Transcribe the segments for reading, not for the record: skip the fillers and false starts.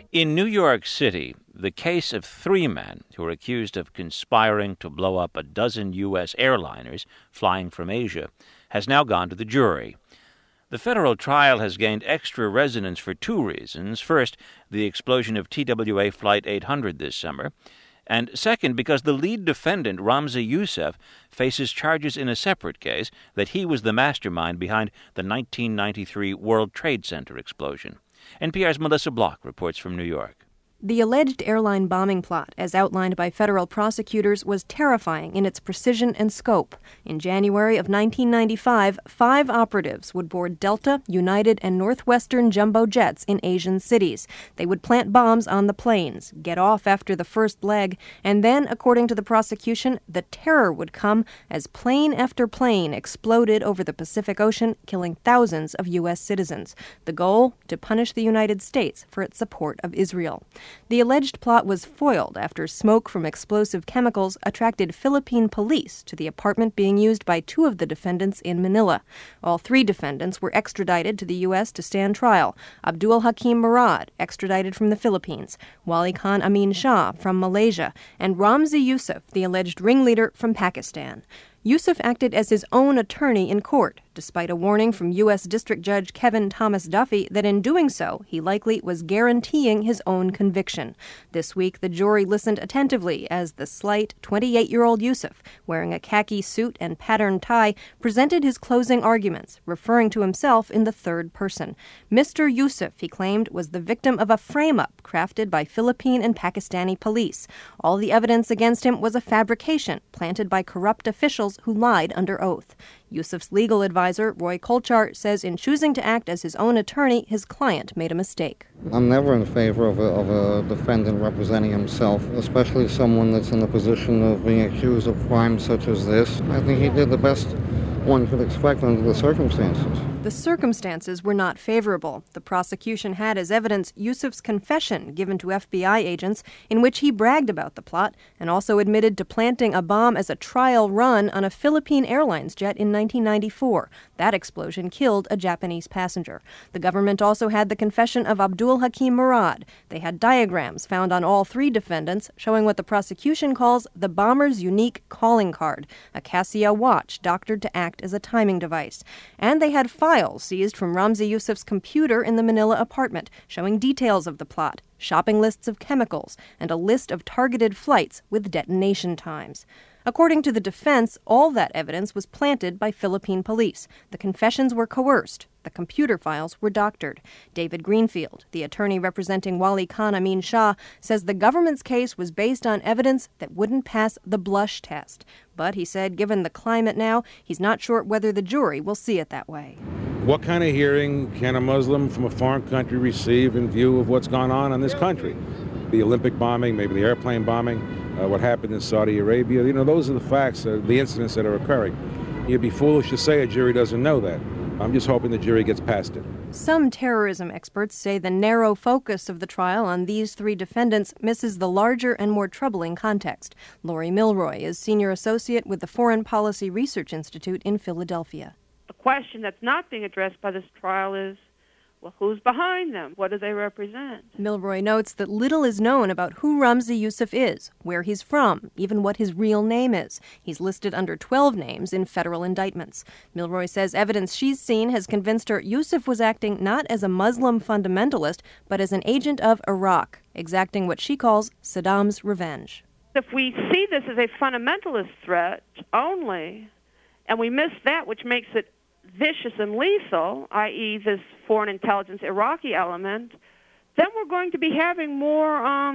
In New York City, the case of three men who are accused of conspiring to blow up a dozen U.S. airliners flying from Asia has now gone to the jury. The federal trial has gained extra resonance for two reasons. First, the explosion of TWA Flight 800 this summer, and second, because the lead defendant, Ramzi Youssef, faces charges in a separate case that he was the mastermind behind the 1993 World Trade Center explosion. NPR's Melissa Block reports from New York. The alleged airline bombing plot, as outlined by federal prosecutors, was terrifying in its precision and scope. In January of 1995, 5 operatives would board Delta, United, and Northwestern jumbo jets in Asian cities. They would plant bombs on the planes, get off after the first leg, and then, according to the prosecution, the terror would come as plane after plane exploded over the Pacific Ocean, killing thousands of U.S. citizens. The goal? To punish the United States for its support of Israel. The alleged plot was foiled after smoke from explosive chemicals attracted Philippine police to the apartment being used by 2 of the defendants in Manila. All 3 defendants were extradited to the U.S. to stand trial. Abdul Hakim Murad, extradited from the Philippines, Wali Khan Amin Shah from Malaysia, and Ramzi Youssef, the alleged ringleader, from Pakistan. Youssef acted as his own attorney in court, despite a warning from U.S. District Judge Kevin Thomas Duffy that in doing so, he likely was guaranteeing his own conviction. This week, the jury listened attentively as the slight 28-year-old Youssef, wearing a khaki suit and patterned tie, presented his closing arguments, referring to himself in the third person. Mr. Youssef, he claimed, was the victim of a frame-up crafted by Philippine and Pakistani police. All the evidence against him was a fabrication planted by corrupt officials who lied under oath. Youssef's legal advisor, Roy Kolchar, says in choosing to act as his own attorney, his client made a mistake. I'm never in favor of a defendant representing himself, especially someone that's in the position of being accused of crimes such as this. I think he did the best one could expect under the circumstances. The circumstances were not favorable. The prosecution had as evidence Youssef's confession given to FBI agents in which he bragged about the plot and also admitted to planting a bomb as a trial run on a Philippine Airlines jet in 1994. That explosion killed a Japanese passenger. The government also had the confession of Abdul Hakim Murad. They had diagrams found on all 3 defendants showing what the prosecution calls the bomber's unique calling card, a Casio watch doctored to act as a timing device. And they had files seized from Ramzi Youssef's computer in the Manila apartment showing details of the plot, shopping lists of chemicals, and a list of targeted flights with detonation times. According to the defense, all that evidence was planted by Philippine police. The confessions were coerced. The computer files were doctored. David Greenfield, the attorney representing Wali Khan Amin Shah, says the government's case was based on evidence that wouldn't pass the blush test. But he said, given the climate now, he's not sure whether the jury will see it that way. What kind of hearing can a Muslim from a foreign country receive in view of what's gone on in this country? The Olympic bombing, maybe the airplane bombing, what happened in Saudi Arabia. Those are the facts, the incidents that are occurring. You'd be foolish to say a jury doesn't know that. I'm just hoping the jury gets past it. Some terrorism experts say the narrow focus of the trial on these 3 defendants misses the larger and more troubling context. Lori Milroy is senior associate with the Foreign Policy Research Institute in Philadelphia. The question that's not being addressed by this trial is, well, who's behind them? What do they represent? Milroy notes that little is known about who Ramzi Youssef is, where he's from, even what his real name is. He's listed under 12 names in federal indictments. Milroy says evidence she's seen has convinced her Youssef was acting not as a Muslim fundamentalist, but as an agent of Iraq, exacting what she calls Saddam's revenge. If we see this as a fundamentalist threat only, and we miss that which makes it vicious and lethal, i.e. this foreign intelligence Iraqi element, then we're going to be having more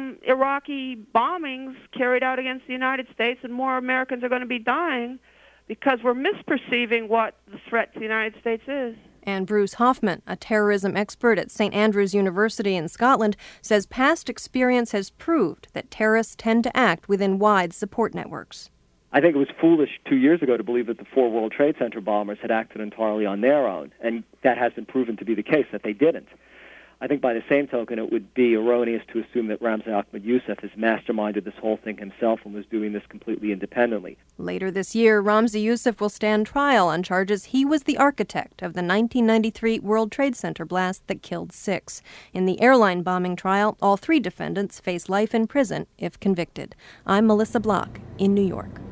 Iraqi bombings carried out against the United States, and more Americans are going to be dying because we're misperceiving what the threat to the United States is. And Bruce Hoffman, a terrorism expert at St. Andrews University in Scotland, says past experience has proved that terrorists tend to act within wide support networks. I think it was foolish 2 years ago to believe that the 4 World Trade Center bombers had acted entirely on their own, and that has been proven to be the case, that they didn't. I think by the same token, it would be erroneous to assume that Ramzi Ahmed Youssef has masterminded this whole thing himself and was doing this completely independently. Later this year, Ramzi Youssef will stand trial on charges he was the architect of the 1993 World Trade Center blast that killed 6. In the airline bombing trial, all 3 defendants face life in prison if convicted. I'm Melissa Block in New York.